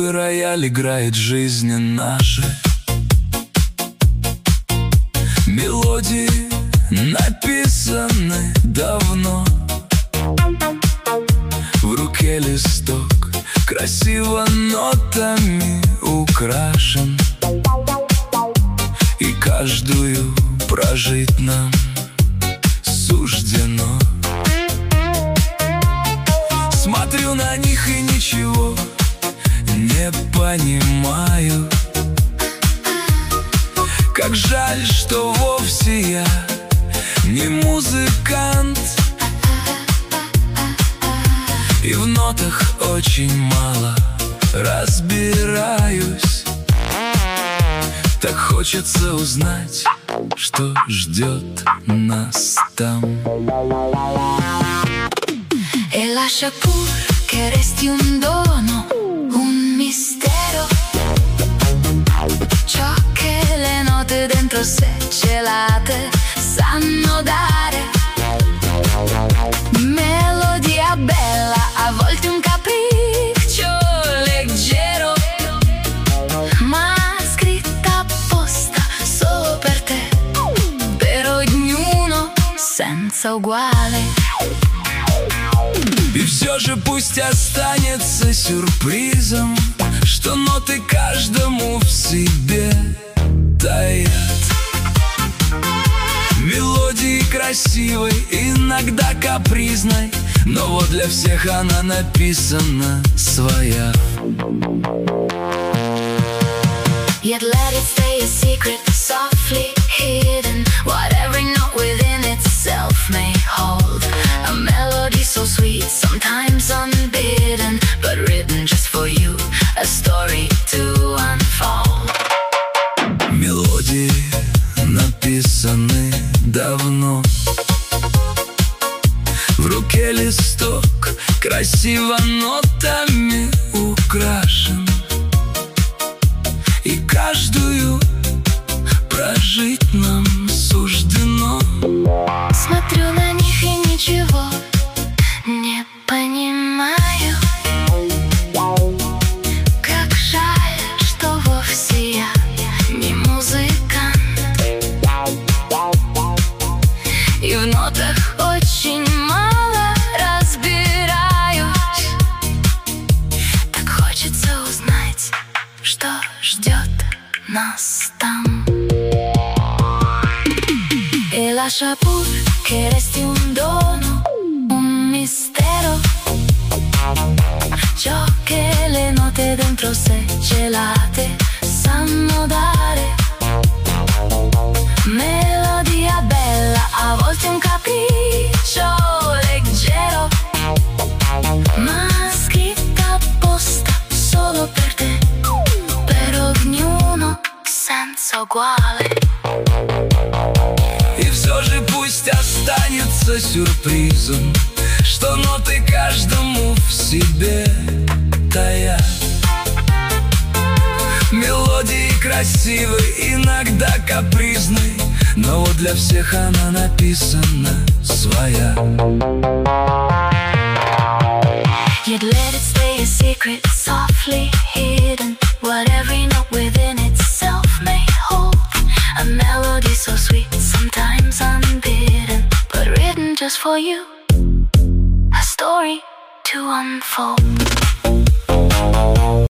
Твой рояль играет жизни наши. Мелодии написаны давно. В руке листок красиво нотами украшен, и каждую прожить нам суждено. Смотрю на них и ничего не понимаю. Как жаль, что вовсе я не музыкант, и в нотах очень мало разбираюсь. Так хочется uznать, что ждет нас там. E lascia pur che resti un dono, un mistero. Ciò che le note dentro sé celate sanno dare. Melodia bella, a volte un capriccio leggero, ma scritta apposta solo per te, per ognuno senza uguale. И все же пусть останется сюрпризом, что ноты каждому в себе таят. Мелодии красивой, иногда капризной, но вот для всех она написана своя. Yet let it stay a secret, softly hidden. What every note within itself may hold. A melody so sweet, sometimes unbidden, but written just for you, a story to unfold. Мелодии написаны давно. В руке листок красиво нотами украшен, и каждую прожить нам суждено. Смотрю на них и ничего не понимаю. Как жаль, что вовсе я не музыкант, и в нотах очень мало разбираюсь. Так хочется узнать, что ждет нас там. E lascia pur che resti un dono, un mistero. Ciò che le note dentro sé celate sanno dare. Melodia bella, a volte un capriccio leggero, ma scritta apposta solo per te, per ognuno senza uguale. И все же пусть останется сюрпризом, что ноты каждому в себе таят. Мелодии красивой, иногда капризной, но вот для всех она написана своя. Yet let it stay a secret, softly hidden. What every note within itself may hold. A melody so sweet, sometimes unbidden, but written just for you, a story to unfold.